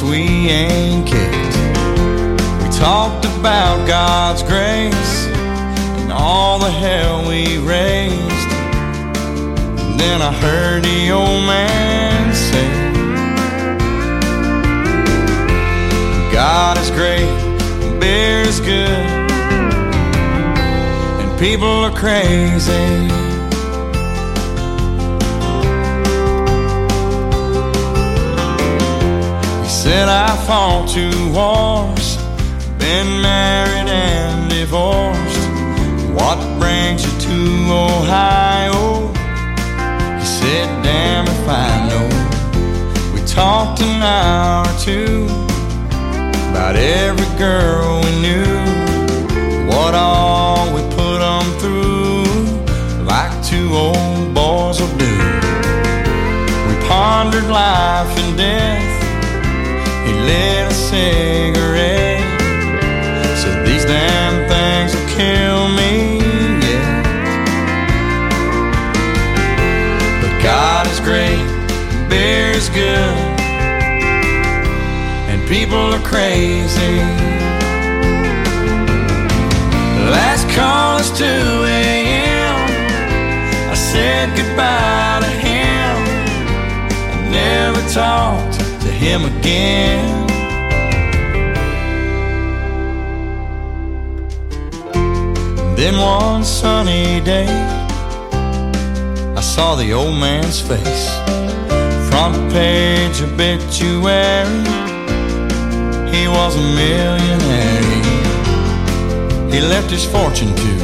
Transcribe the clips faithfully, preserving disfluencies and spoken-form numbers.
we ain't kicked. We talked about God's grace and all the hell we raised. And then I heard the old man say, God is great, beer is good, and people are crazy. He said I fought two wars, been married and divorced. What brings you to Ohio? He said, damn if I know. We talked an hour or two about every girl we knew, what all we put them through, like two old boys will do. We pondered life and death. He lit a cigarette, said these damn things will kill me, yeah. But God is great, beer is good, and people are crazy. Last call is two a.m. I said goodbye to him. I never talked to him again. Then one sunny day, I saw the old man's face. Front page obituary, he was a millionaire. He left his fortune to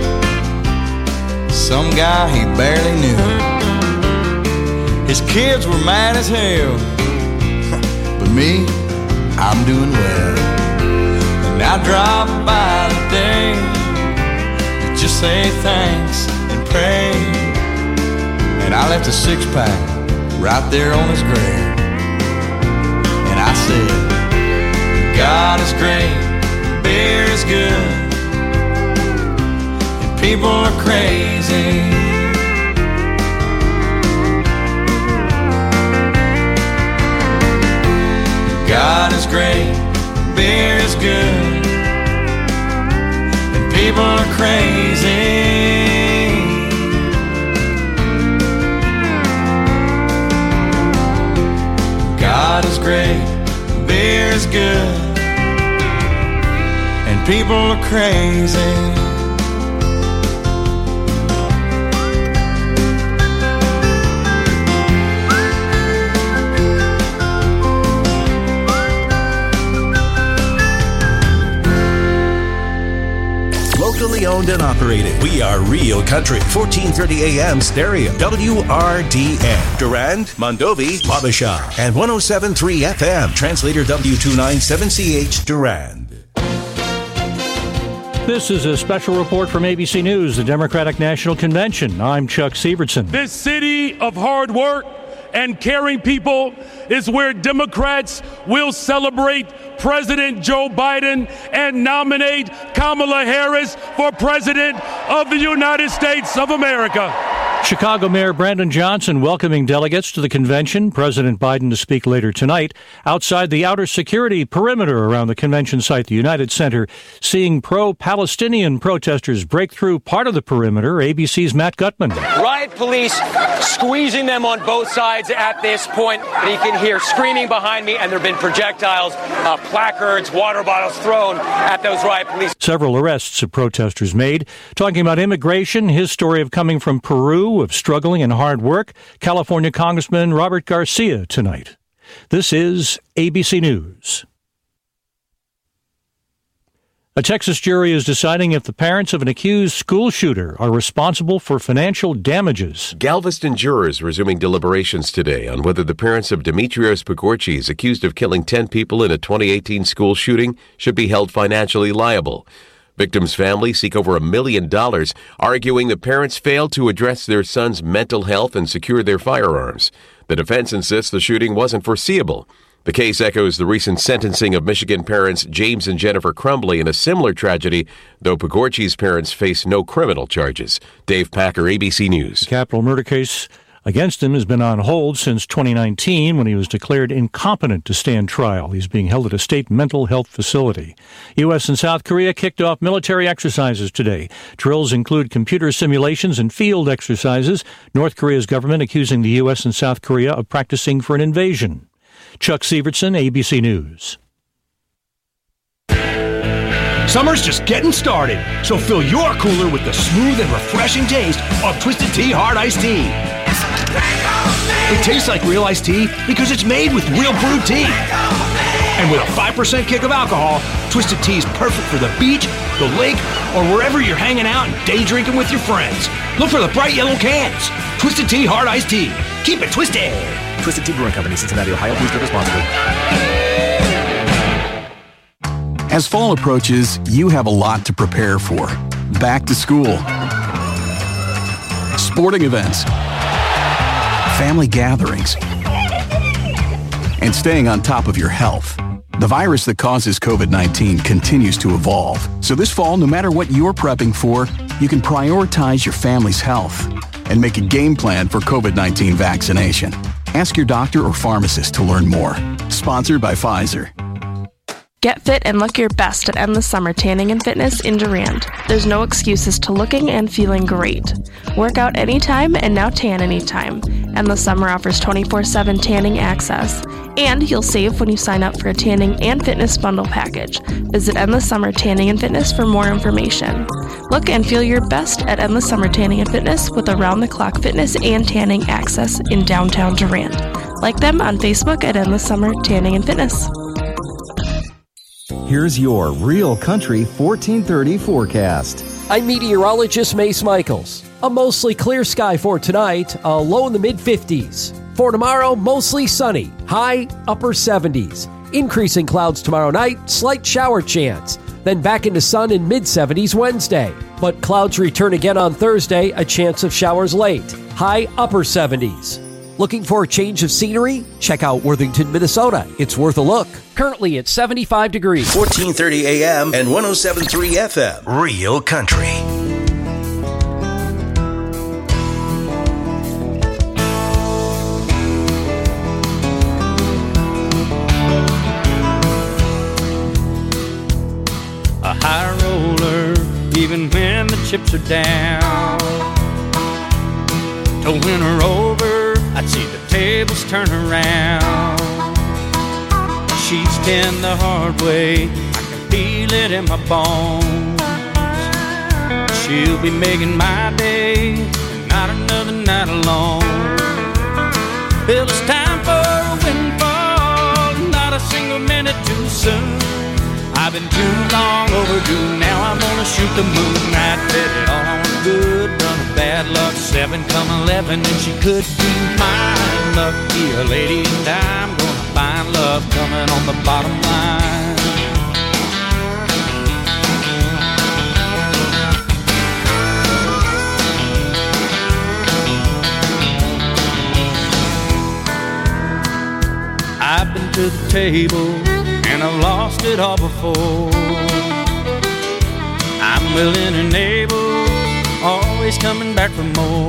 some guy he barely knew. His kids were mad as hell, but me, I'm doing well. And I dropped by today to just say thanks and pray. And I left a six-pack right there on his grave. And I said, God is great, beer is good, and people are crazy. God is great, beer is good, and people are crazy. God is great, beer is good, and people are crazy. Locally owned and operated. We are Real Country. fourteen thirty A M stereo. W R D N. Durand, Mondovi, Wabasha. And one oh seven point three F M. Translator W two ninety-seven C H Durand. This is a special report from A B C News, the Democratic National Convention. I'm Chuck Severson. This city of hard work and caring people is where Democrats will celebrate President Joe Biden and nominate Kamala Harris for President of the United States of America. Chicago Mayor Brandon Johnson welcoming delegates to the convention. President Biden to speak later tonight. Outside the outer security perimeter around the convention site, the United Center, seeing pro-Palestinian protesters break through part of the perimeter. A B C's Matt Gutman. Riot police squeezing them on both sides at this point. And you can hear screaming behind me, and there have been projectiles, uh, placards, water bottles thrown at those riot police. Several arrests of protesters made. Talking about immigration, his story of coming from Peru, of struggling and hard work, California Congressman Robert Garcia tonight. This is A B C News. A Texas jury is deciding if the parents of an accused school shooter are responsible for financial damages. Galveston jurors resuming deliberations today on whether the parents of Demetrios Pagorchis, accused of killing ten people in a twenty eighteen school shooting, should be held financially liable. Victims' families seek over a million dollars, arguing the parents failed to address their son's mental health and secure their firearms. The defense insists the shooting wasn't foreseeable. The case echoes the recent sentencing of Michigan parents James and Jennifer Crumbly in a similar tragedy, though Pagorchis' parents face no criminal charges. Dave Packer, A B C News. Capital murder case against him has been on hold since twenty nineteen when he was declared incompetent to stand trial. He's being held at a state mental health facility. U S and South Korea kicked off military exercises today. Drills include computer simulations and field exercises. North Korea's government accusing the U S and South Korea of practicing for an invasion. Chuck Sievertson, A B C News. Summer's just getting started, so fill your cooler with the smooth and refreshing taste of Twisted Tea Hard Iced Tea. It tastes like real iced tea because it's made with real brewed tea. And with a five percent kick of alcohol, Twisted Tea is perfect for the beach, the lake, or wherever you're hanging out and day drinking with your friends. Look for the bright yellow cans. Twisted Tea Hard Iced Tea. Keep it twisted. Twisted Tea Brewing Company, Cincinnati, Ohio. Please drink responsibly. As fall approaches, you have a lot to prepare for. Back to school, sporting events, family gatherings, and staying on top of your health. The virus that causes covid nineteen continues to evolve. So this fall, no matter what you're prepping for, you can prioritize your family's health and make a game plan for covid nineteen vaccination. Ask your doctor or pharmacist to learn more. Sponsored by Pfizer. Get fit and look your best at Endless Summer Tanning and Fitness in Durand. There's no excuses to looking and feeling great. Work out anytime and now tan anytime. Endless Summer offers twenty-four seven tanning access. And you'll save when you sign up for a tanning and fitness bundle package. Visit Endless Summer Tanning and Fitness for more information. Look and feel your best at Endless Summer Tanning and Fitness with around-the-clock fitness and tanning access in downtown Durand. Like them on Facebook at Endless Summer Tanning and Fitness. Here's your Real Country fourteen thirty forecast. I'm meteorologist Mace Michaels. A mostly clear sky for tonight, a low in the mid-fifties. For tomorrow, mostly sunny, high upper seventies. Increasing clouds tomorrow night, slight shower chance. Then back into sun in mid-seventies Wednesday. But clouds return again on Thursday, a chance of showers late, high upper seventies. Looking for a change of scenery? Check out Worthington, Minnesota. It's worth a look. Currently at seventy-five degrees. fourteen thirty A M and one oh seven point three F M. Real Country. A high roller, even when the chips are down. To win her over, I'd see the tables turn around. She's been the hard way, I can feel it in my bones. She'll be making my day, and not another night alone. Well, it's time for a windfall, not a single minute too soon. I've been too long overdue, now I'm gonna shoot the moon. I bet it all on a good run of bad luck. Seven come eleven and she could be mine. Lucky a lady and I'm gonna find love coming on the bottom line. I've been to the table and I've lost it all before. I'm willing and able, always coming back for more.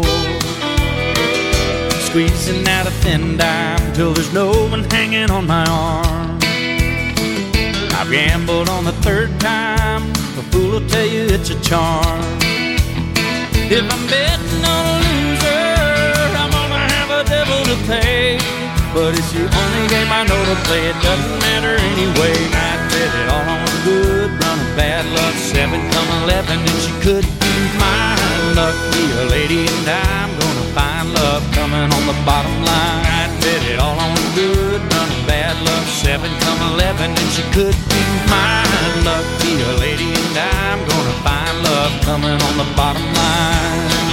Squeezing out a thin dime till there's no one hanging on my arm. I've gambled on the third time, a fool will tell you it's a charm. If I'm betting on a loser, I'm gonna have a devil to pay. But it's the only game I know to play, it doesn't matter anyway. I bet it all on a good run of bad luck. Seven come eleven and she could be mine. Lucky a lady and I'm gonna find love coming on the bottom line. I bet it all on a good run of bad luck. Seven come eleven and she could be mine. Lucky a lady and I'm gonna find love coming on the bottom line.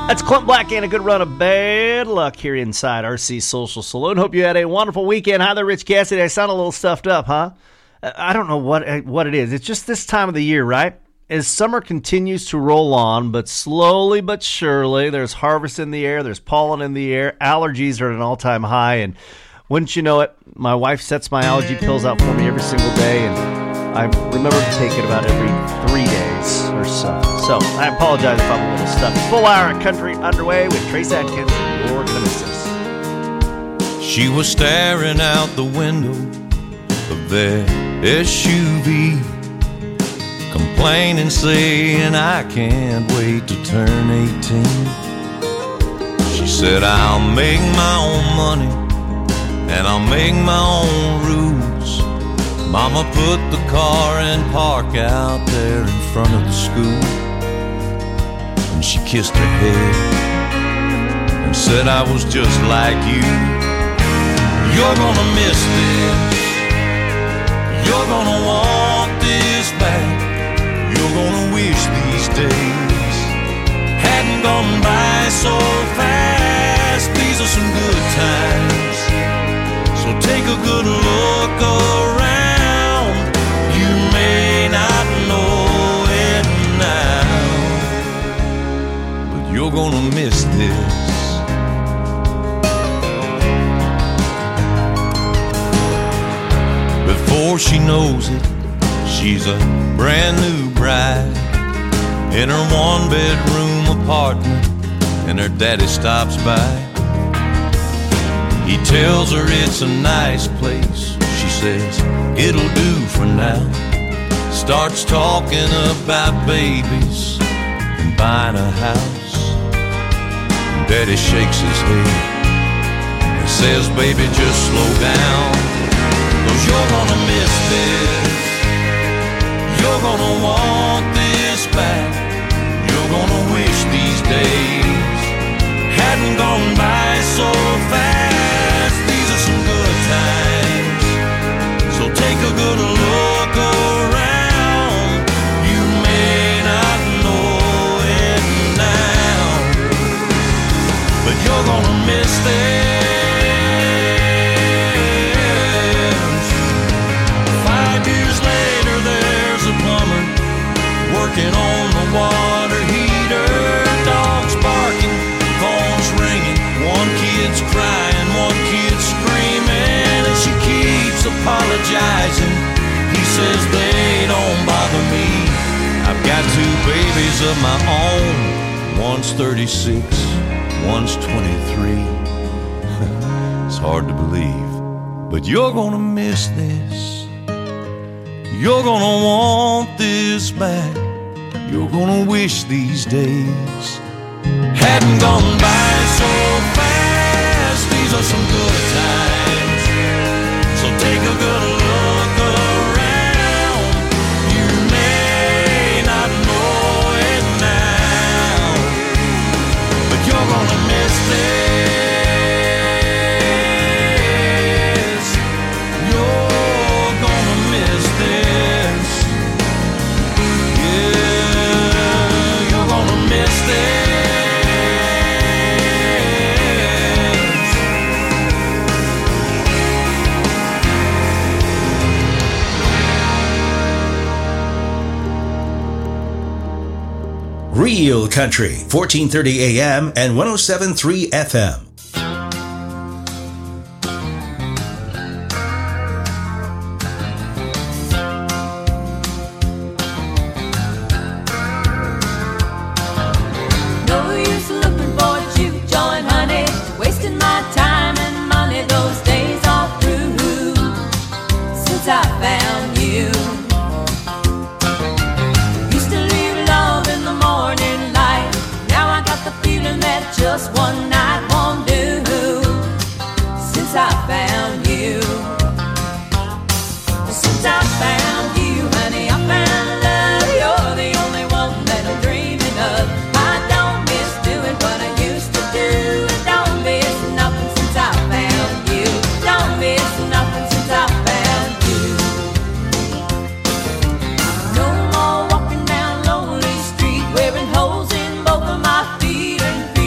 That's Clint Black and a good run of Bad Luck here inside R C Social Saloon. Hope you had a wonderful weekend. Hi there, Rich Cassidy. I sound a little stuffed up, huh? I don't know what what it is. It's just this time of the year, right? As summer continues to roll on, but slowly but surely, there's harvest in the air, there's pollen in the air, allergies are at an all-time high, and wouldn't you know it, my wife sets my allergy pills out for me every single day, and I remember to take it about every three days or so. So I apologize if I'm a little stuffed. Full hour of country underway with Trace Adkins. You're going to miss this. She was staring out the window of their S U V, complaining, saying, I can't wait to turn eighteen. She said, I'll make my own money and I'll make my own rules. Mama put the car in park out there in front of the school, and she kissed her head and said, I was just like you. You're gonna miss this, you're gonna want this back, you're gonna wish these days hadn't gone by so fast. These are some good times, so take a good look around. You may not know it now, but you're gonna miss this. Before she knows it, she's a brand new bride in her one-bedroom apartment, and her daddy stops by. He tells her it's a nice place. She says, it'll do for now. Starts talking about babies and buying a house. And Daddy shakes his head and says, baby, just slow down, 'cause you're gonna miss this, you're gonna want this back, you're gonna wish these days hadn't gone by so fast. These are some good times, so take a good look around. You may not know it now, but you're gonna miss this. Five years later, there's a plumber working on the water heater. Dogs barking, phones ringing, one kid's crying, one kid's screaming, and she keeps apologizing. He says they don't bother me, I've got two babies of my own. One's thirty-six, one's twenty-three. It's hard to believe, but you're gonna miss this. You're gonna want this back, you're gonna wish these days hadn't gone by so fast. These are some good times, so take a good look around. You may not know it now, but you're gonna miss this. You're gonna miss this. Yeah, you're gonna miss this. Real Country, fourteen thirty A M and one oh seven point three F M. No use looking for a juke joint, honey, wasting my time and money. Those days are through since I found you. Used to leave love in the morning light. Now I got the feeling that just one night won't do. Since I found you, since I found you, honey, I found love. You're the only one that I'm dreaming of. I don't miss doing what I used to do. Don't miss nothing since I found you. Don't miss nothing since I found you. No more walking down lonely street, wearing holes in both of my feet and feet.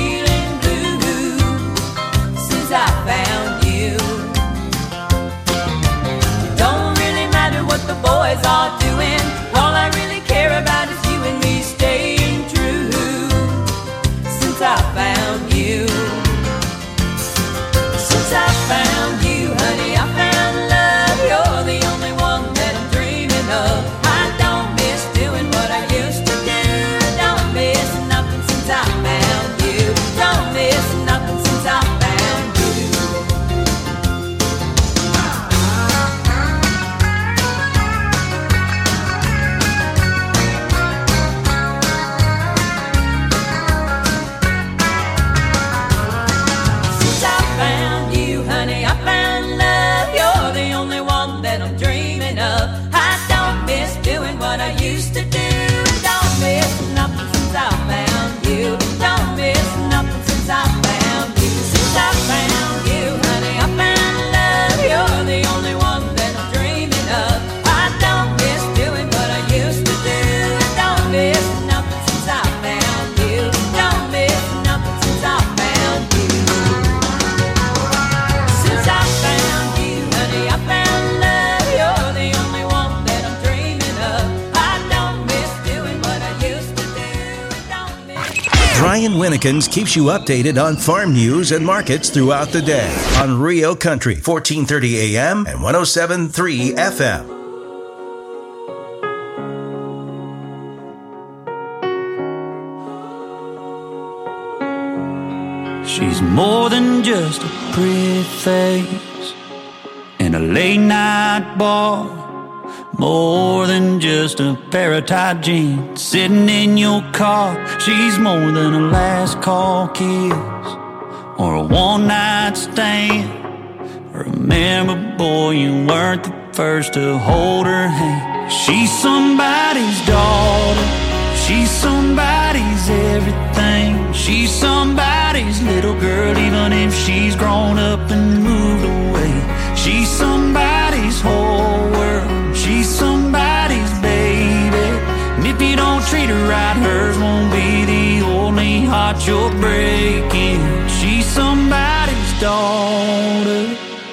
Ryan Winnekins keeps you updated on farm news and markets throughout the day on Rio Country, fourteen thirty A M and one oh seven point three F M. She's more than just a pretty face in a late night bar. More than just a pair of tight jeans sitting in your car. She's more than a last call kiss or a one night stand. Remember, boy, you weren't the first to hold her hand. She's somebody's daughter. She's somebody's everything. She's somebody's little girl, even if she's grown up and moved away. She's somebody's whole world. She's somebody's baby. And if you don't treat her right, hers won't be the only heart you're breaking. She's somebody's daughter.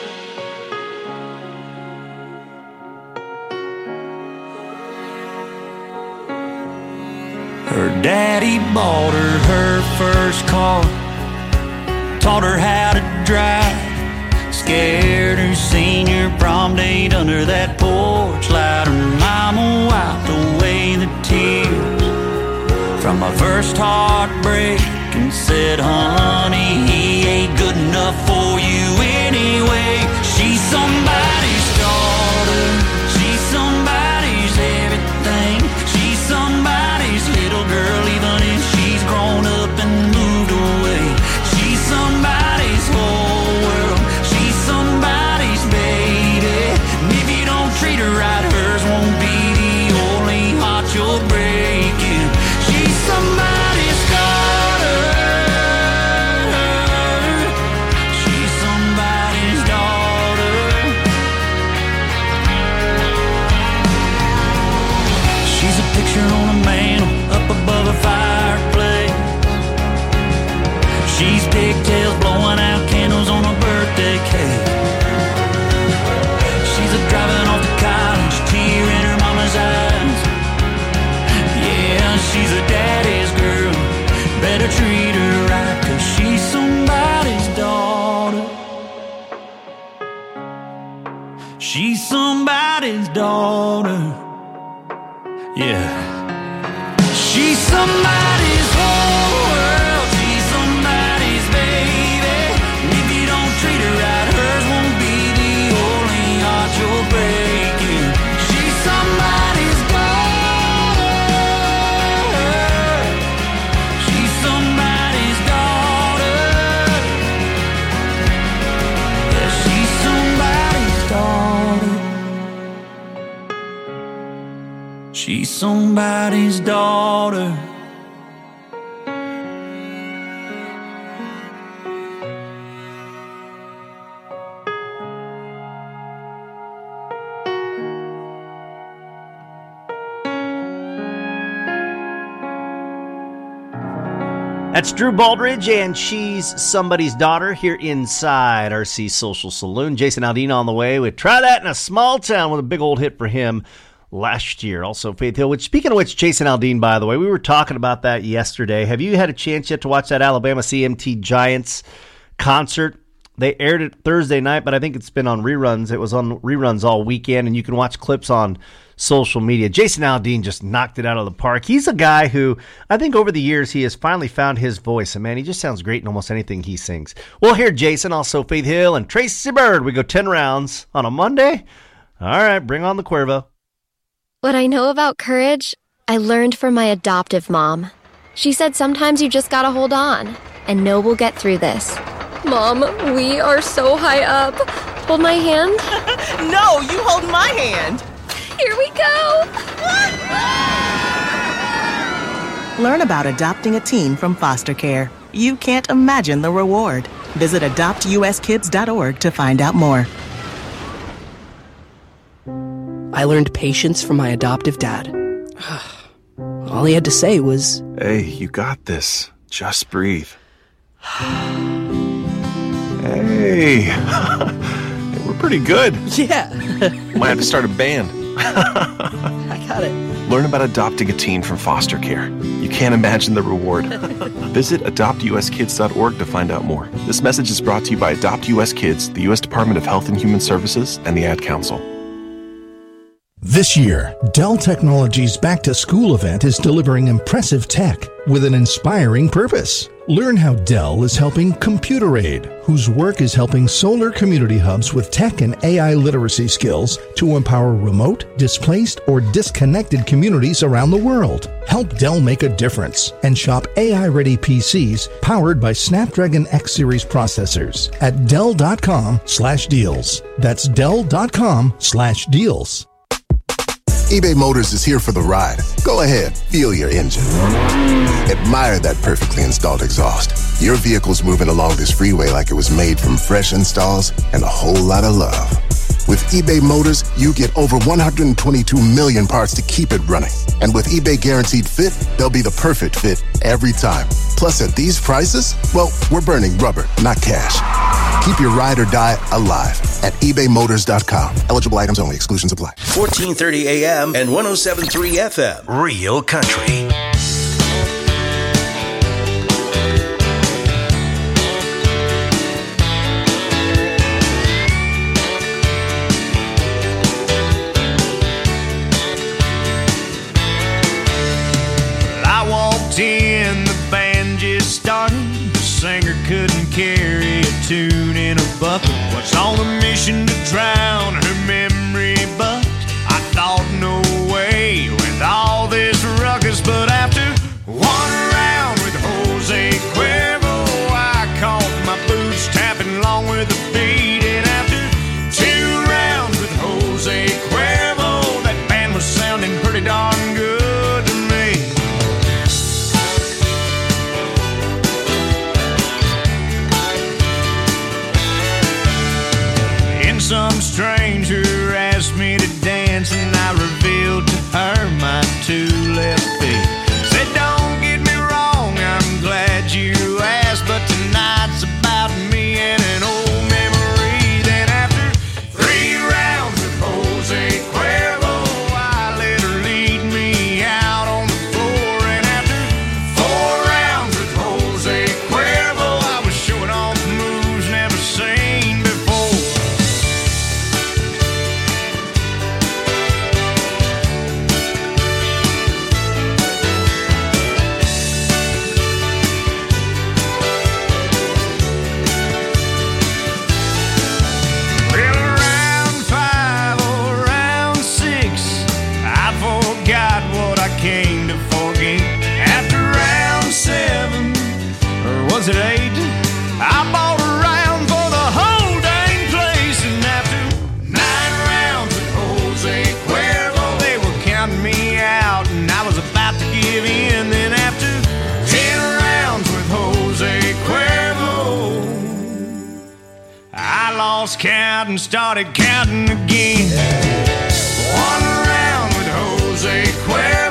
Her daddy bought her her first car, taught her how to drive, scared her senior prom date under that porch light. Her mama wiped away the tears from my first heartbreak and said, honey, he ain't good enough for you anyway. She's somebody's daughter. She's somebody's everything. She's somebody's little girl, even if she's grown up and moved away. She's somebody's whole world. She's somebody's baby. And if you don't treat her right, hers won't be the only heart you're breaking. She's somebody's daughter. She's somebody's daughter. She's a picture on a mantle up above a fireplace. She's pigtails blowing out candles on a birthday cake. She's a driving off to college, tear in her mama's eyes. Yeah, she's a daddy's girl. Better treat her right, 'cause she's somebody's daughter. She's somebody's daughter. Yeah. She's somebody's whole world. She's somebody's baby. And if you don't treat her right, hers won't be the only heart you're breaking. She's somebody's daughter. She's somebody's daughter. Yeah, she's somebody's daughter. She's somebody's daughter. That's Drew Baldridge, and she's somebody's daughter here inside R C Social Saloon. Jason Aldean on the way with Try That in a Small Town with a big old hit for him last year. Also Faith Hill, which, speaking of which, Jason Aldean, by the way, we were talking about that yesterday. Have you had a chance yet to watch that Alabama C M T Giants concert? They aired it Thursday night, but I think it's been on reruns. It was on reruns all weekend, and you can watch clips on social media. Jason Aldean just knocked it out of the park. He's a guy who I think over the years he has finally found his voice, and man, he just sounds great in almost anything he sings. We'll hear Jason, also Faith Hill, and Tracy Bird. We go ten rounds on a Monday. All right, bring on the Cuervo. What I know about courage, I learned from my adoptive mom. She said sometimes you just gotta hold on and know we'll get through this. Mom, we are so high up. Hold my hand. No, you hold my hand. Here we go. Learn about adopting a teen from foster care. You can't imagine the reward. Visit adopt u s kids dot org to find out more. I learned patience from my adoptive dad. All he had to say was, "Hey, you got this. Just breathe." Hey, we're pretty good. Yeah. Might have to start a band. I got it. Learn about adopting a teen from foster care. You can't imagine the reward. Visit adopt u s kids dot org to find out more. This message is brought to you by Adopt U S Kids, the U S Department of Health and Human Services, and the Ad Council. This year, Dell Technologies Back to School event is delivering impressive tech with an inspiring purpose. Learn how Dell is helping ComputerAid, whose work is helping solar community hubs with tech and A I literacy skills to empower remote, displaced, or disconnected communities around the world. Help Dell make a difference and shop A I-ready P Cs powered by Snapdragon X Series processors at Dell.com slash deals. That's Dell.com slash deals. eBay Motors is here for the ride. Go ahead, feel your engine. Admire that perfectly installed exhaust. Your vehicle's moving along this freeway like it was made from fresh installs and a whole lot of love. With eBay Motors, you get over one hundred twenty-two million parts to keep it running. And with eBay Guaranteed Fit, they'll be the perfect fit every time. Plus, at these prices, well, we're burning rubber, not cash. Keep your ride or die alive at ebay motors dot com. Eligible items only. Exclusions apply. fourteen thirty A M and one oh seven point three F M. Real Country. I walked in, the band just started. The singer couldn't carry a tune in a bucket. Was on a mission to drown her memory, but I thought no way with all this ruckus. But after one round with Jose Cuervo, I caught my boots tapping along with the beat. And after two rounds with Jose Cuervo, that band was sounding pretty darn good to me. Some stranger asked me to dance, and I revealed to her my two left feet. Said, don't get me wrong, I'm glad you asked, but tonight's about me and an old memory. Then after three rounds with Jose Cuervo, I let her lead me out on the floor. And after four rounds with Jose Cuervo, I was showing off moves never seen before. Came to forget. After round seven, or was it eight, I bought a round for the whole dang place. And after nine rounds with Jose Cuervo, they were counting me out, and I was about to give in. Then after ten rounds with Jose Cuervo, I lost count and started counting again. One round with Jose Cuervo,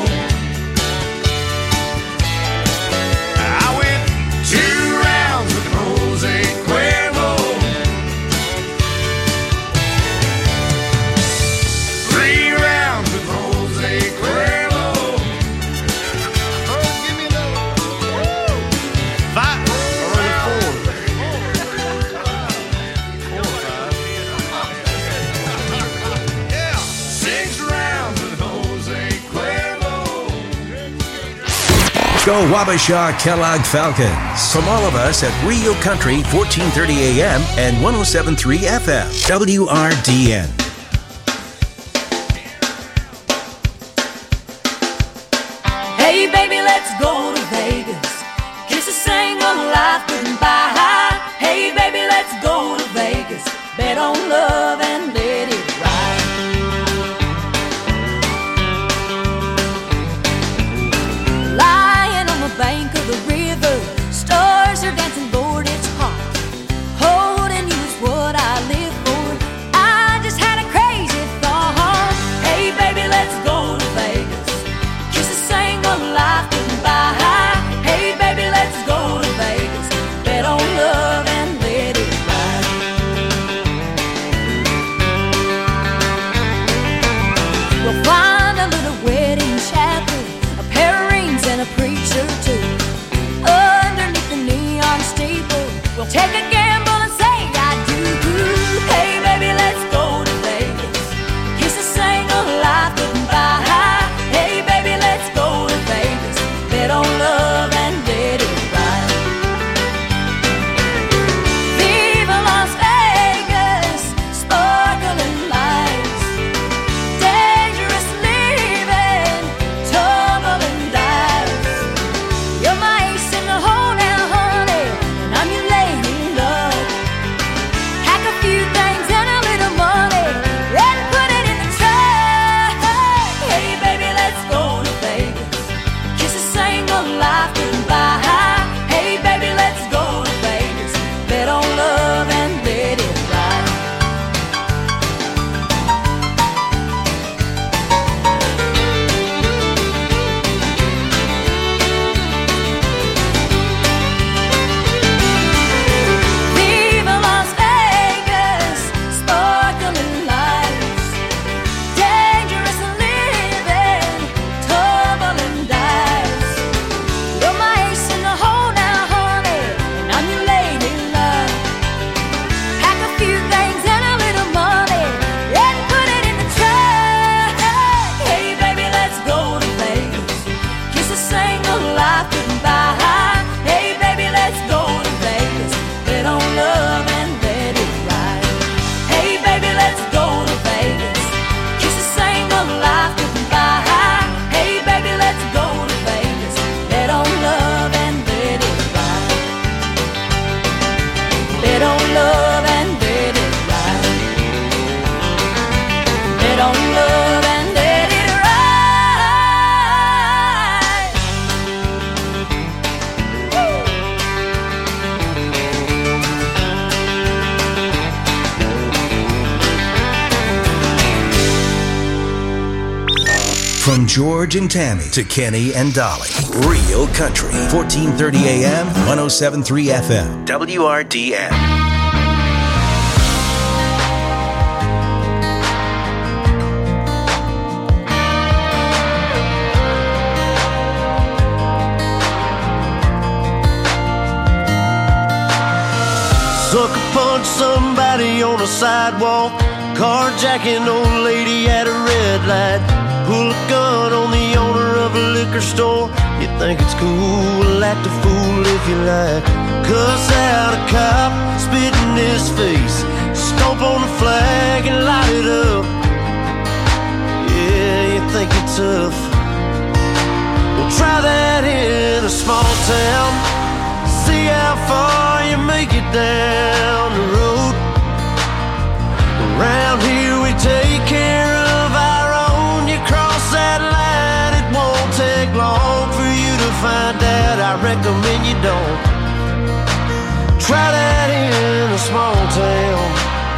Go Wabasha Kellogg Falcons. From all of us at Rio Country, fourteen thirty A M and one oh seven point three F M, W R D N. Hey baby, let's go to Vegas. Kiss a single life goodbye. Hey baby, let's go to Vegas. Bet on love and let it ride. Lying on the bank of the river, stars are dancing, Lord, it's hot. Holding you is what I live for. I just had a From George and Tammy to Kenny and Dolly. Real Country. fourteen thirty A M, one oh seven point three F M. W R D N. Sucker punch somebody on a sidewalk, carjacking old lady at a red light, pull a gun on the owner of a liquor store. You think it's cool, act a fool if you like, cuss out a cop, spit in his face, stomp on the flag and light it up. Yeah, you think you're tough. Well, try that in a small town, see how far you make it down the road. Around here we take care of our own. You cross that line, it won't take long for you to find out. I recommend you don't. Try that in a small town.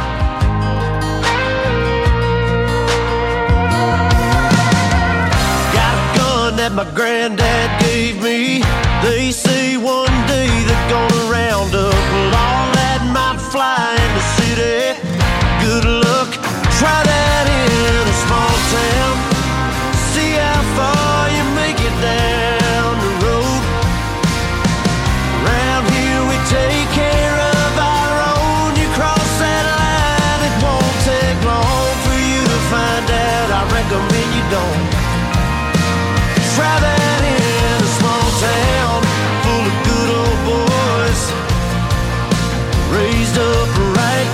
Got a gun that my granddad gave me. They say one day they're gonna round up all that might fly in the city. Good luck, try that in a small town. See how far you make it down the road. Around here we take care of our own. You cross that line, it won't take long for you to find out. I recommend you don't. Try that in a small town full of good old boys, raised up right.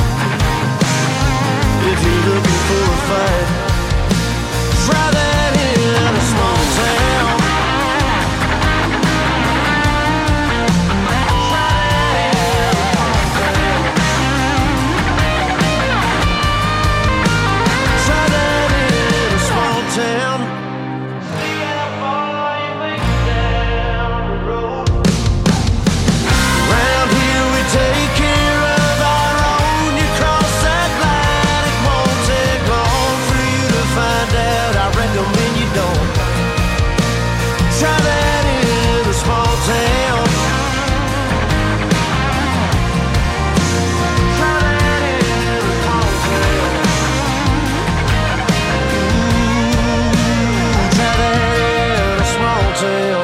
If you're looking for a fight, try that in a small town. Try that in a small town. See how far you make it down the road. Around here we take care of our own. You cross that line, it won't take long for you to find out. I recommend you don't. Try that in a small town. Try that in a small town. Ooh, try that in a small town.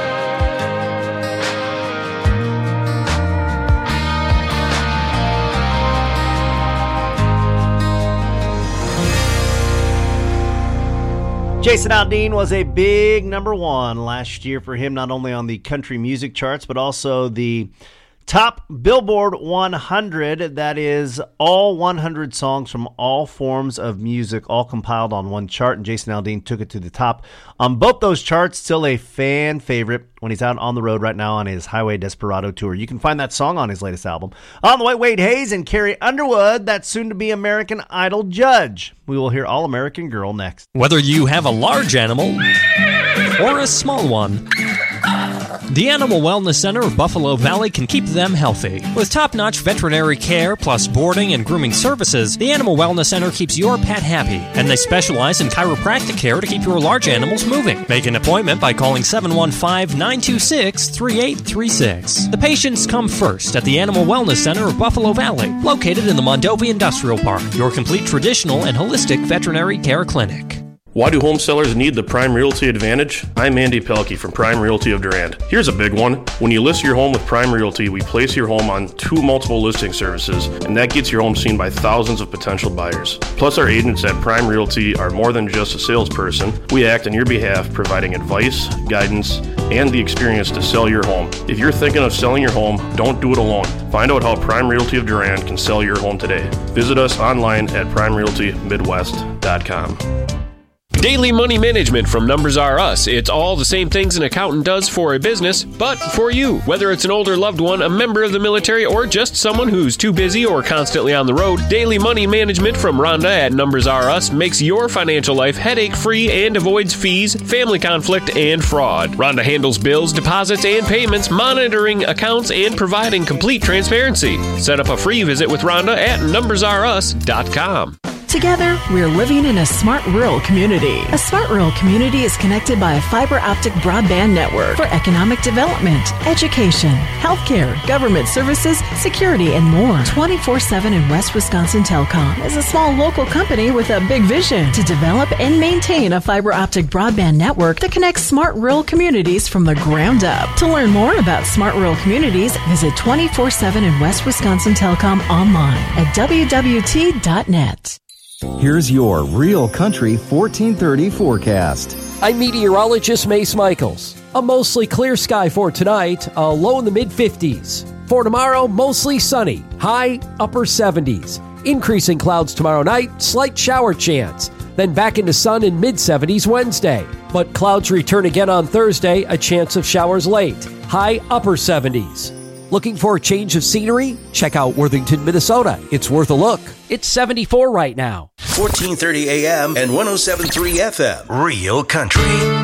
Jason Aldean was a big number one last year for him, not only on the country music charts, but also the top Billboard one hundred. That is all one hundred songs from all forms of music, all compiled on one chart. And Jason Aldean took it to the top on both those charts. Still a fan favorite when he's out on the road right now on his Highway Desperado tour. You can find that song on his latest album. On the way, Wade Hayes and Carrie Underwood, that soon-to-be American Idol judge. We will hear All American Girl next. Whether you have a large animal or a small one, the Animal Wellness Center of Buffalo Valley can keep them healthy. With top-notch veterinary care plus boarding and grooming services, the Animal Wellness Center keeps your pet happy, and they specialize in chiropractic care to keep your large animals moving. Make an appointment by calling seven one five, nine two six, three eight three six. The patients come first at the Animal Wellness Center of Buffalo Valley, located in the Mondovi Industrial Park, your complete traditional and holistic veterinary care clinic. Why do home sellers need the Prime Realty Advantage? I'm Andy Pelkey from Prime Realty of Durand. Here's a big one. When you list your home with Prime Realty, we place your home on two multiple listing services, and that gets your home seen by thousands of potential buyers. Plus, our agents at Prime Realty are more than just a salesperson. We act on your behalf, providing advice, guidance, and the experience to sell your home. If you're thinking of selling your home, don't do it alone. Find out how Prime Realty of Durand can sell your home today. Visit us online at prime realty midwest dot com. Daily money management from Numbers R Us. It's all the same things an accountant does for a business, but for you. Whether it's an older loved one, a member of the military, or just someone who's too busy or constantly on the road, Daily Money Management from Rhonda at Numbers R Us makes your financial life headache-free and avoids fees, family conflict, and fraud. Rhonda handles bills, deposits, and payments, monitoring accounts, and providing complete transparency. Set up a free visit with Rhonda at numbers r us dot com. Together, we're living in a smart rural community. A smart rural community is connected by a fiber optic broadband network for economic development, education, healthcare, government services, security, and more. twenty-four seven in West Wisconsin Telecom is a small local company with a big vision to develop and maintain a fiber optic broadband network that connects smart rural communities from the ground up. To learn more about smart rural communities, visit twenty-four seven in West Wisconsin Telecom online at w w t dot net. Here's your Real Country fourteen thirty forecast. I'm meteorologist Mace Michaels. A mostly clear sky for tonight, a low in the mid fifties. For tomorrow, mostly sunny, high upper seventies. Increasing clouds tomorrow night, slight shower chance. Then back into sun in mid seventies Wednesday. But clouds return again on Thursday, a chance of showers late, high upper seventies. Looking for a change of scenery? Check out Worthington, Minnesota. It's worth a look. It's seventy-four right now. fourteen thirty A M and one oh seven point three F M. Real Country.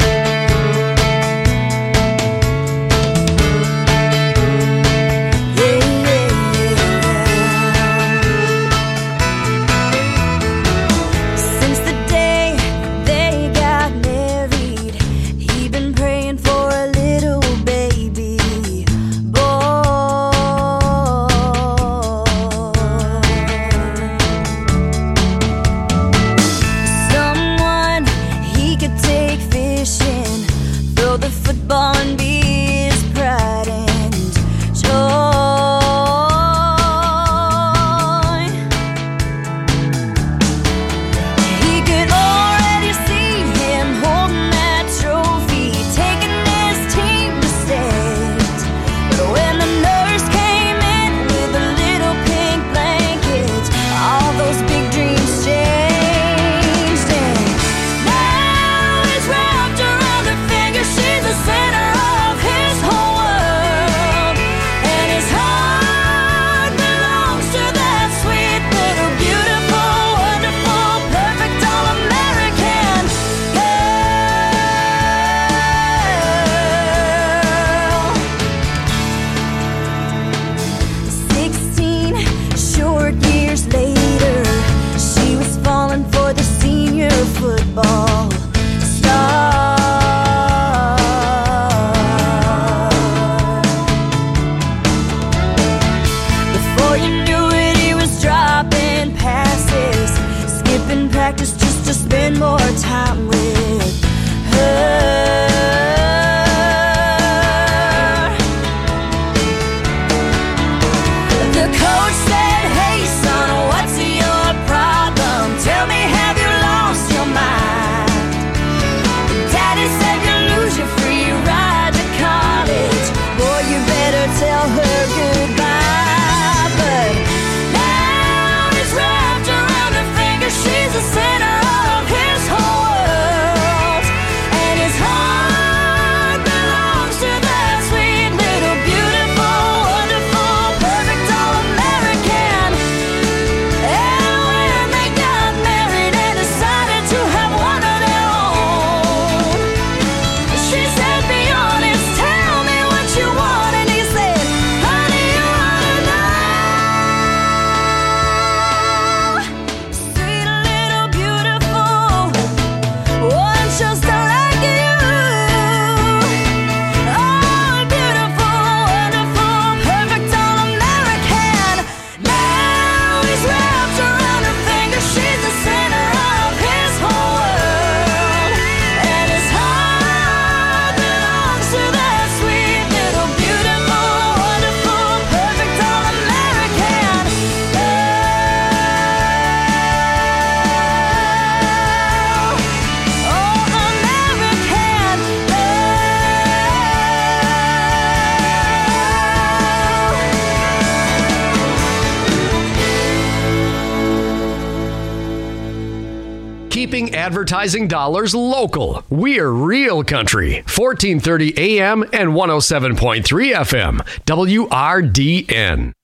Keeping advertising dollars local. We're Real Country. fourteen thirty A M and one oh seven point three F M. W R D N.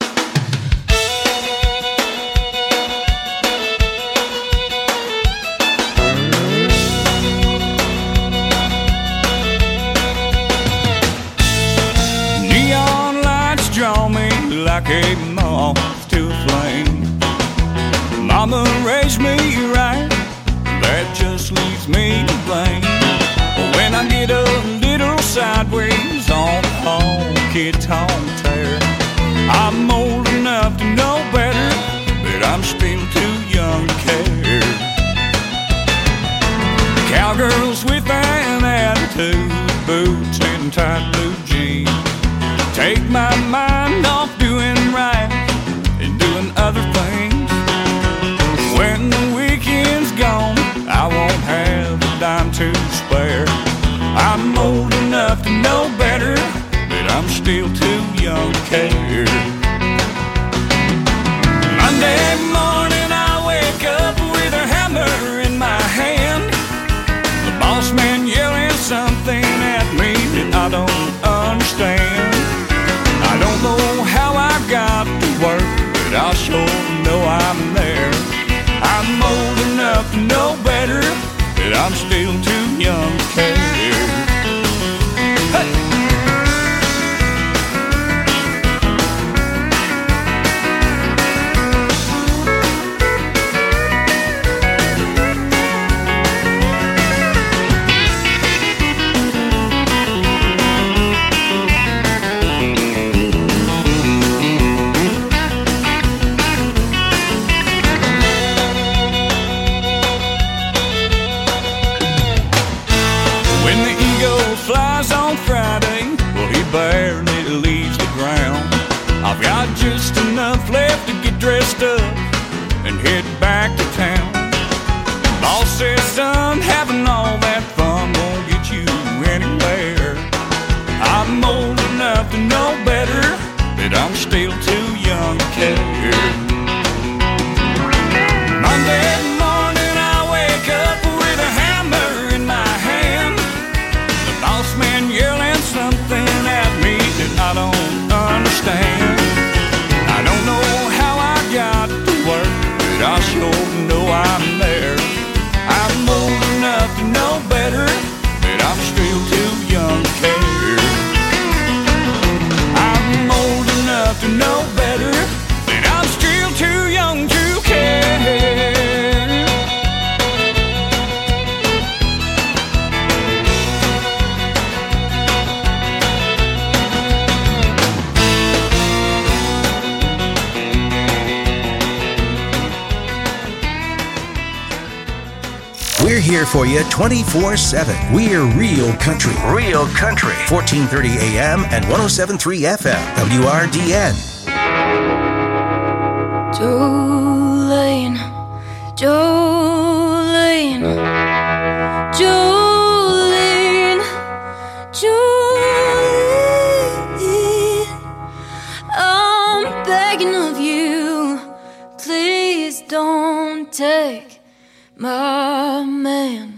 Neon lights draw me like a moth to a flame. Mama raised me right, that just leaves me to blame. When I get a little sideways on the honky-tonk tear, I'm old enough to know better, but I'm still too young to care. Cowgirls with an attitude, boots and tight blue jeans, take my mind off doing right and doing other things. When the weekend's gone, I won't have a dime to spare. I'm old enough to know better, but I'm still too young to care. Monday morning I wake up with a hammer in my hand, the boss man yelling something at me that I don't understand. I don't know how I got to work, but I sure know I'm there. I'm old enough to know better, but I'm still too young to care. Hey! Barely leaves the ground. I've got just enough left to get dressed up and head back to town. Boss says, son, having all that fun won't get you anywhere. I'm old enough to know better, but I'm still too young to care. Monday morning I wake up with a hammer in my hand, the boss man yelling something at me that I don't understand. I don't know how I got to work, but I sure know I'm there. I'm old enough to know better, but I'm still too young to care. I'm old enough to know better, but I'm still too young to care. We're here for you twenty-four seven. We're Real Country. Real Country. fourteen thirty A M and one oh seven point three F M. W R D N. Jolene, Jolene, Jolene, Jolene, I'm begging of you, please don't take my man.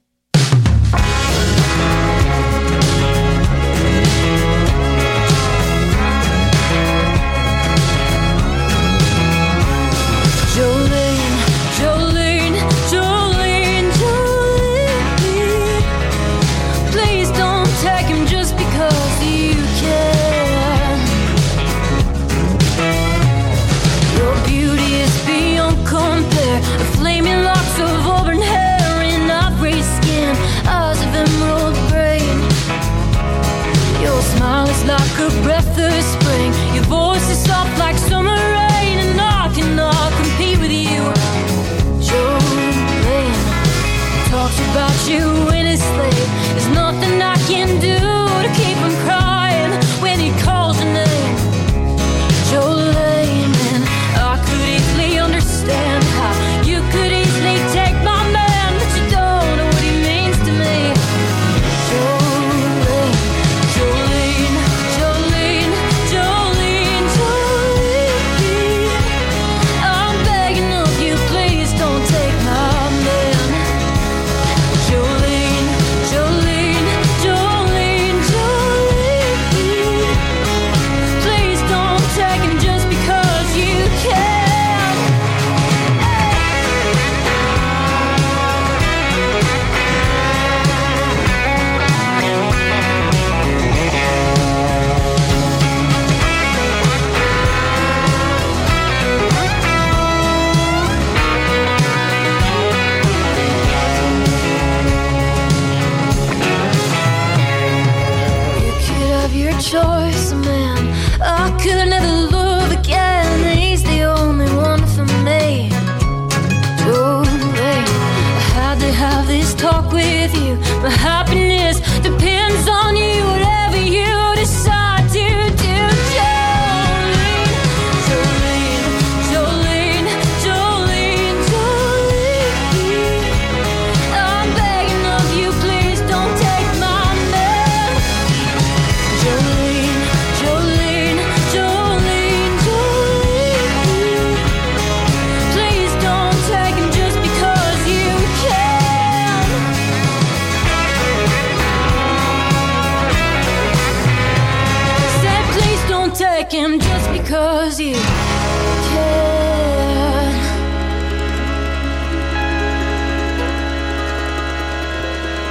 Jolene, Jolene, Jolene, Jolene, please don't take him just because you can. Your beauty is beyond compare, a flaming locks of auburn hair, and I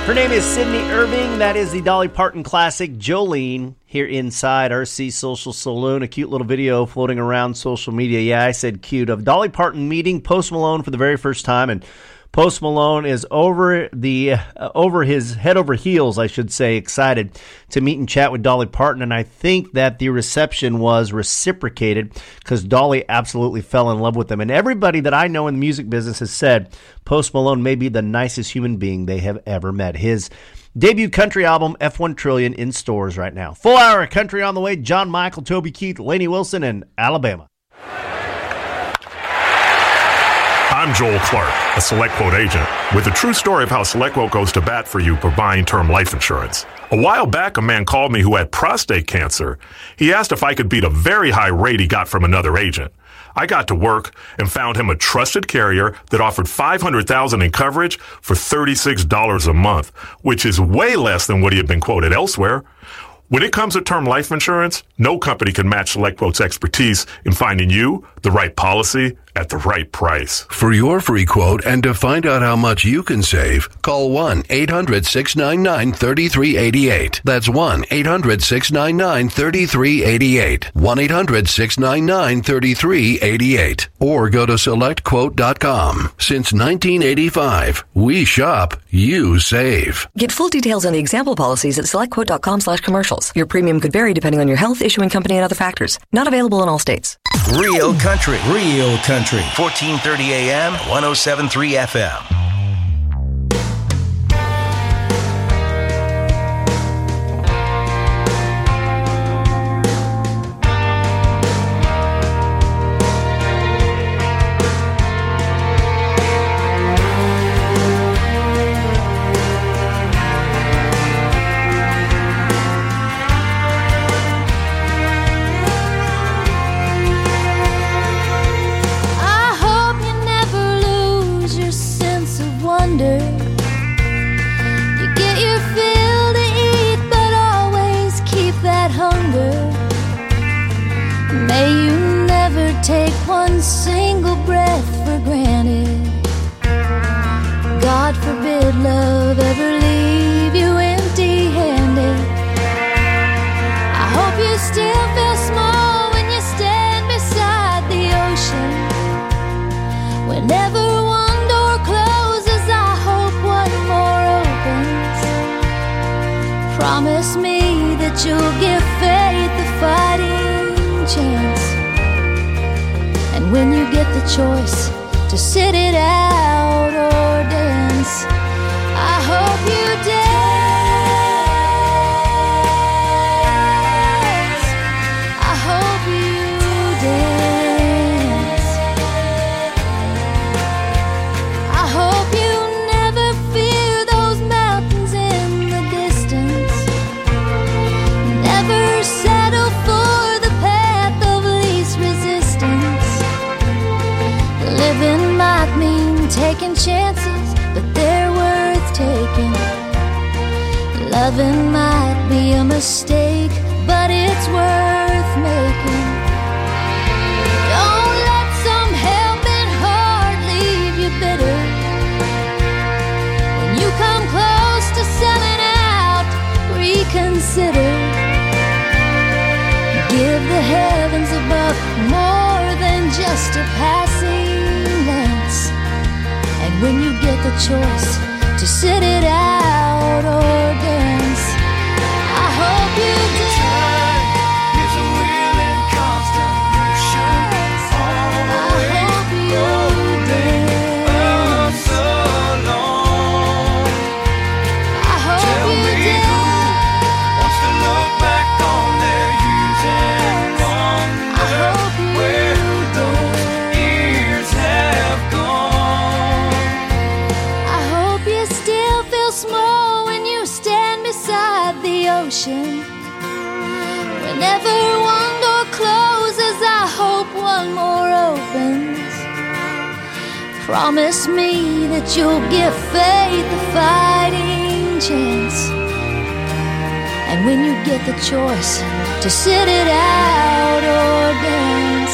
Her name is Sydney Irving. That is the Dolly Parton classic, Jolene, here inside R C Social Saloon. A cute little video floating around social media. Yeah, I said cute. Of Dolly Parton meeting Post Malone for the very first time. And Post Malone is over the uh, over his head over heels, I should say, excited to meet and chat with Dolly Parton. And I think that the reception was reciprocated because Dolly absolutely fell in love with him. And everybody that I know in the music business has said Post Malone may be the nicest human being they have ever met. His debut country album, F one Trillion, in stores right now. Full hour of country on the way. John Michael, Toby Keith, Lainey Wilson, and Alabama. I'm Joel Clark, a SelectQuote agent, with a true story of how SelectQuote goes to bat for you for buying term life insurance. A while back, a man called me who had prostate cancer. He asked if I could beat a very high rate he got from another agent. I got to work and found him a trusted carrier that offered five hundred thousand dollars in coverage for thirty-six dollars a month, which is way less than what he had been quoted elsewhere. When it comes to term life insurance, no company can match SelectQuote's expertise in finding you the right policy at the right price. For your free quote and to find out how much you can save, call one eight hundred six nine nine three three eight eight. That's one eight hundred six nine nine three three eight eight. one eight hundred six nine nine three three eight eight. Or go to select quote dot com. Since nineteen eighty-five, we shop, you save. Get full details on the example policies at select quote dot com slash commercials. Your premium could vary depending on your health, issuing company, and other factors. Not available in all states. Real Country. Real Country. fourteen thirty A M, one oh seven point three F M. Take one single breath for granted. God forbid love ever leave you empty-handed. I hope you still feel small when you stand beside the ocean. Whenever one door closes, I hope one more opens. Promise me that you'll give faith a fighting chance. And when you get the choice to sit it out or dance, I hope you dance. I hope you dance. I hope you never fear those mountains in the distance. Never settle for the path of least resistance. Living might mean taking chances, but they're worth taking. Loving might be a mistake, but it's worth making. Don't let some helping heart leave you bitter. When you come close to selling out, reconsider. Give the heavens above more than just a passing glance. And when you get the choice to sit it out or dance, I hope you dance. Is a willing constant motion. I hope you dance. Alone. I hope Tell you me dance. Who wants to look back on their years and wonder I hope you where those years have gone. I hope you still feel small when you stand beside the ocean. Whenever one door closes, I hope one more opens. Promise me that you'll give faith a fighting chance. And when you get the choice to sit it out or dance,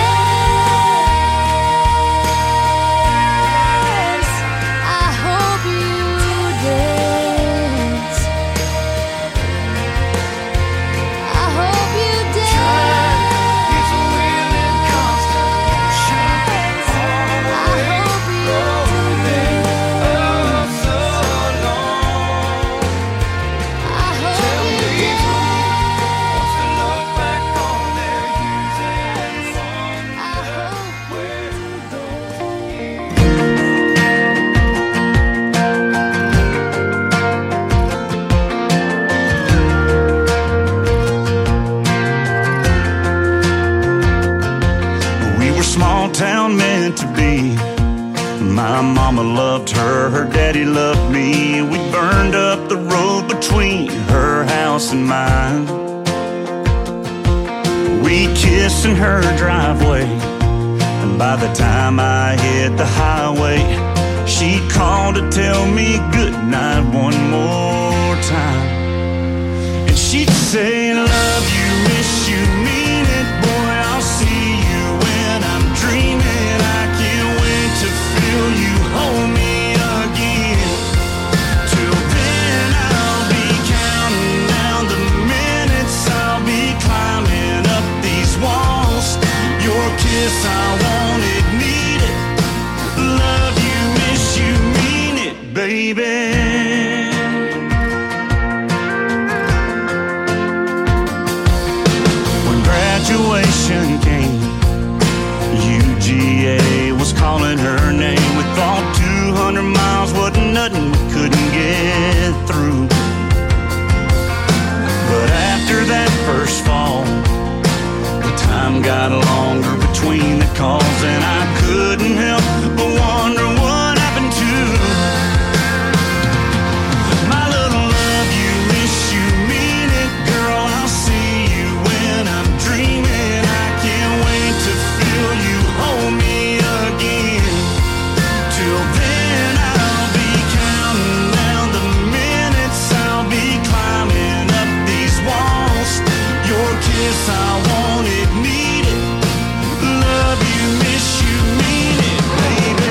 dance. I hope you town meant to be. My mama loved her, her daddy loved me. We burned up the road between her house and mine. We kissed in her driveway, and by the time I hit the highway, she called to tell me goodnight one more time. And she'd say, love you, miss you, mean it, boy, I'll see you when I'm dreaming. I can't wait to feel you hold me again. Till then I'll be counting down the minutes, I'll be climbing up these walls. Your kiss, I want it, need it. Love you, miss you, mean it, baby. Graduation came, U G A was calling her name. We thought two hundred miles wasn't nothing we couldn't get through. But after that first fall, the time got longer between the calls, and I couldn't help but wonder what happened to my little love you, miss you, mean it, girl, I'll see you when I'm dreaming. I can't wait to feel you hold me again. Till then I'll be counting down the minutes, I'll be climbing up these walls. Your kiss, I want it, need it. Love you, miss you, mean it, baby.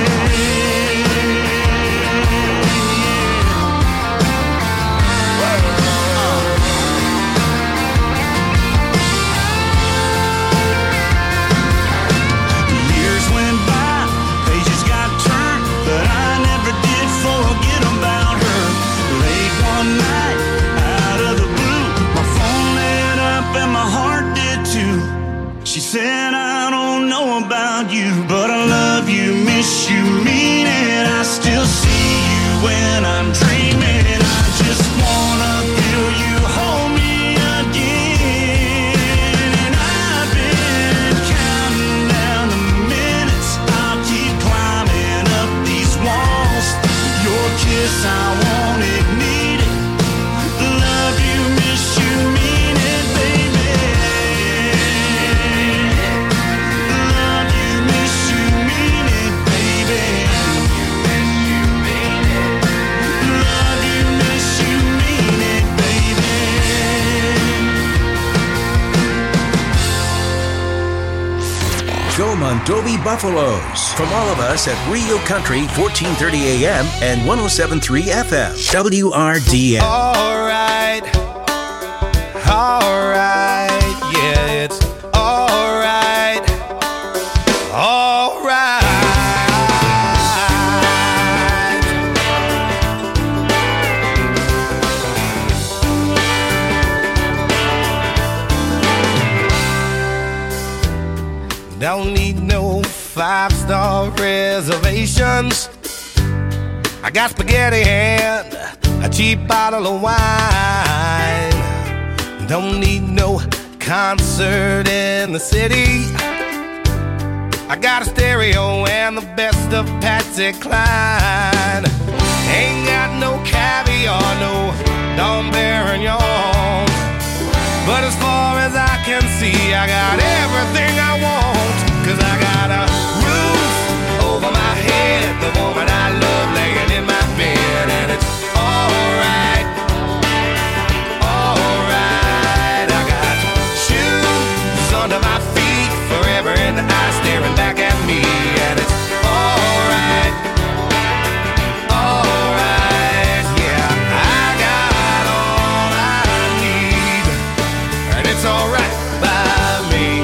Years went by, pages got turned, but I never did forget about her. Late one night, out of the blue, my phone lit up and my heart did too. She said, I don't know about you, but I love you, miss you, mean it. I still see you when I'm dreaming. I just wanna feel you hold me again. And I've been counting down the minutes, I'll keep climbing up these walls. Your kiss, I want it, need it. Love you, miss you, mean it, baby. Love you, miss you, mean it, baby. Love you, miss you, mean it, baby. Joe Mondovi Buffaloes. From all of us at Rio Country, fourteen thirty A M and one oh seven point three F M. W R D N. Alright, alright, yeah, it's alright, alright. Don't need no five-star reservations. I got spaghetti and a cheap bottle of wine. Don't need no concert in the city. I got a stereo and the best of Patsy Cline. Ain't got no caviar, no Dom Perignon. But as far as I can see, I got everything I want. Cause I got a roof over my head, the woman I love laying in my bed. And it's alright, alright. I got shoes under my feet, forever in the eyes staring back at me. And it's alright, alright. Yeah, I got all I need, and it's alright by me.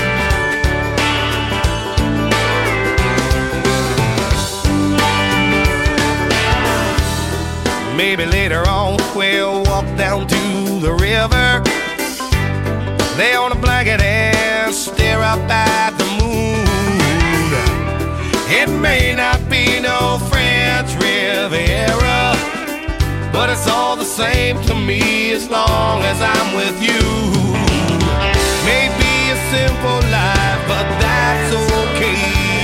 Maybe later on we'll walk down to the river, lay on a blanket and stare up at the moon. It may not be no French Riviera, but it's all the same to me as long as I'm with you. Maybe a simple life, but that's okay.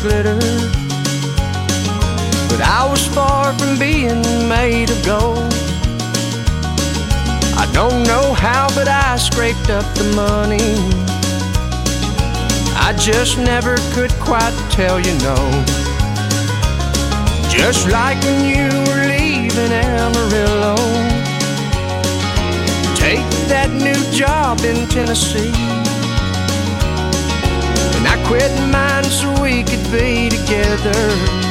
glitter. But I was far from being made of gold. I don't know how, but I scraped up the money. I just never could quite tell you no. Just like when you were leaving Amarillo, take that new job in Tennessee. And I quit mine so we could be together.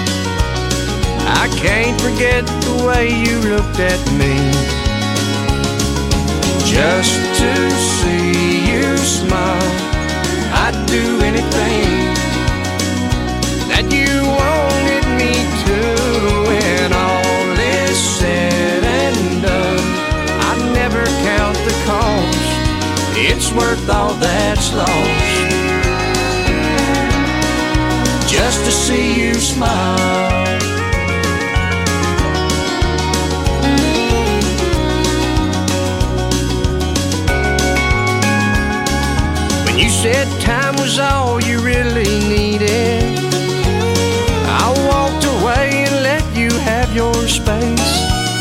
I can't forget the way you looked at me. Just to see you smile, I'd do anything that you wanted me to. When all is said and done, I never count the cost. It's worth all that's lost, just to see you smile. When you said time was all you really needed, I walked away and let you have your space.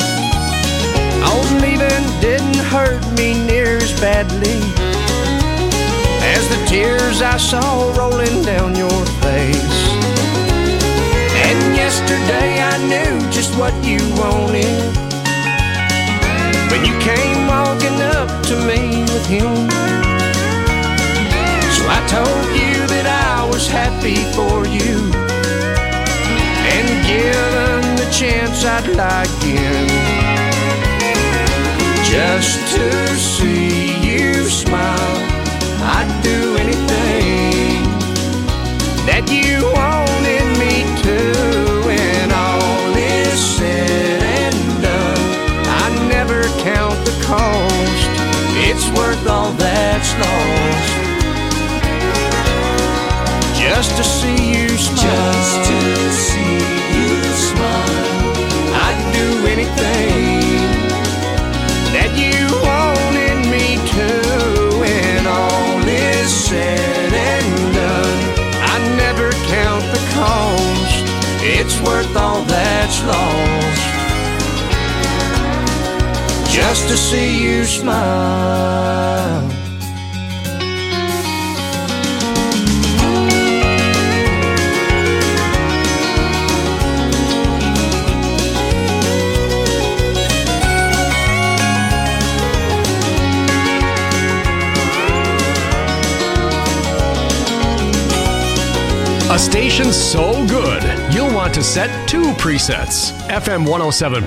Oh, leaving didn't hurt me near as badly as the tears I saw rolling down your face. And yesterday I knew just what you wanted when you came walking up to me with him. So I told you that I was happy for you, and given the chance I'd like in, just to see you smile, I'd do anything that you wanted me to. When all is said and done, I never count the cost. It's worth all that's lost, just to see you smile. Just to see you smile, I'd do anything that you wanted me to. When all is said and done, I never count the cost. It's worth all that's lost, just to see you smile. A station so good, you'll want to set two presets. F M one oh seven